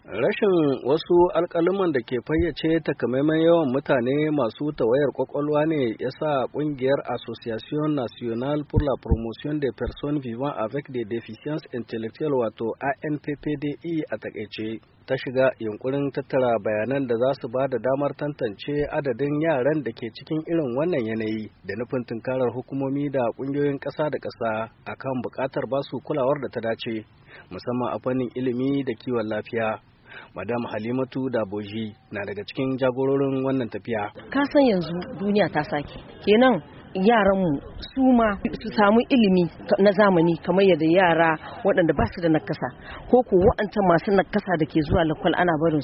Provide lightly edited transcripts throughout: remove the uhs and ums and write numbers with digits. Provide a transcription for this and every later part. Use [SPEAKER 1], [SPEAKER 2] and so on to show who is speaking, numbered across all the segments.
[SPEAKER 1] Rashin wasu alƙaluman da ke fayyace takamaiman yawan mutane masu tawayar kwakwalwa ne ya sa ƙungiyar Association Nationale pour la Promotion des Personnes Vivant avec des Déficiences Intellectuelles wato ANPPDI a takaice ta shiga yunkurin tattara bayanan da za su ba da damar tantance adadin yaran da ke cikin irin wannan yanayi da nufin tunkarar hukumomi da ƙungiyoyin ƙasa da ƙasa akan buƙatar basu kulawar da ta dace musamman a fannin ilimi da kiwon lafiya. Madam Halimatu Daboji na daga cikin jagororin wannan tafiya.
[SPEAKER 2] Ka san yanzu duniya ta sake. Kenan yaranmu su ma su samu ilimi na zamani kamar yadda yara waɗanda ba su da nakasa ko ko waɗancan masu nakasa da ke zuwa lakwal ana barin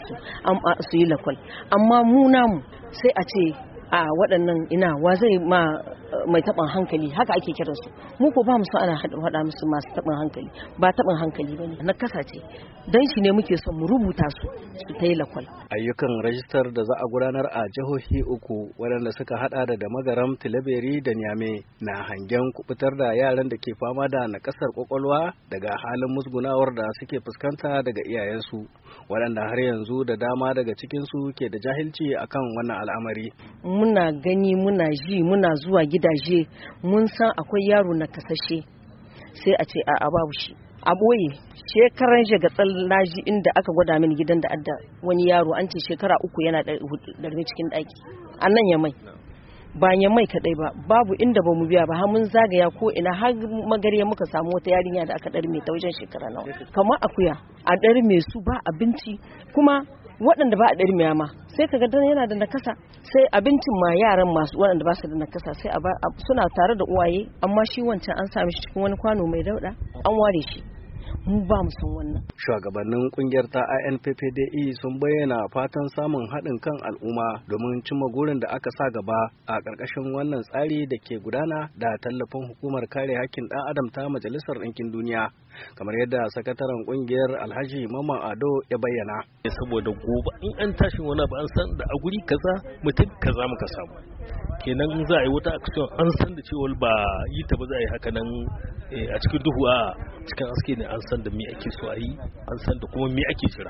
[SPEAKER 2] su yi lakwal. Amma mu namu sai a ce a waɗannan ina wa zai ma mai taɓin hankali haka ake kiransu mu ko ba mu so ana haɗa musu masu taɓin hankali ba taɓin hankali ba ne na kasa ce don shi ne muke son mu rubuta su ta yi lakwal.
[SPEAKER 1] Ayyukan rajistar da za a gudanar a jihohi uku waɗanda suka haɗa da Damagaram, Tilaberi da Niamey na hangen kubutar da yaran da ke fama da nakasar kwakwalwa daga halin musgunawar da suke fuskanta daga iyayensu waɗanda har yanzu da dama daga cikinsu ke da jahilci akan wannan al'amari.
[SPEAKER 2] Muna gani muna ji muna zuwa gidaje mun san akwai yaro na kasashe sai a ce a babu shi a boye shekaran shagatsal naji inda aka gwada mini gidan da adda wani yaro an ce shekara 3 yana ɗarme cikin ɗaki a nan ya mai ba ya mai kadai ba babu inda ba mu biya ba har mun zagaya ko ina har magarya muka samu wata yarinya da aka ɗarme ta wajen shekara nawa kamar akuya a ɗarme su ba abinci kuma waɗanda ba a ɗarmiya ma sai kaga dan yana da nakasa sai abincin ma yaran masu waɗanda ba su da nakasa sai suna tare da uwaye amma shi wancan an sami shi cikin wani kwano mai dauɗa an ware shi mu ba mu san wannan.
[SPEAKER 1] Shugabannin kungiyar ta ANPPDI sun bayyana fatan samun haɗin kan al'umma domin cimma gurin da aka sa gaba a ƙarƙashin wannan tsari da ke gudana da tallafin hukumar kare hakkin ɗan adam ta Majalisar Ɗinkin Duniya kamar yadda sakataren kungiyar Alhaji Mamman Ado ya bayyana.
[SPEAKER 3] Saboda gobe in an tashi wani ba an san da a guri kaza mutum kaza muka samu. Kenan in za a yi wata action an san da cewa ba yi ta ba za a yi haka nan a cikin duhu a cikin aske ne an san da me ake so a yi an san da kuma me ake jira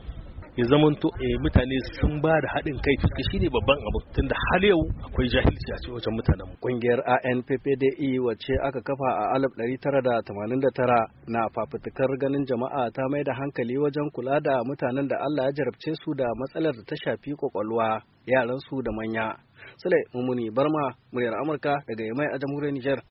[SPEAKER 3] ya zamanto mutane sun ba da haɗin kai fuska shi ne babban abu tunda har yau akwai jahilci a cikin mutanen mu.
[SPEAKER 1] Kungiyar ANPPDI wacce aka kafa a 1989 na fafutukar ganin jama'a ta mai da hankali wajen kula da mutanen da Allah ya jarabce su da matsalar da ta shafi kwakwalwa yaran su da manya. Sule Mumuni Barma, muryar Amurka daga Yamai a jamhuriyar Nijar.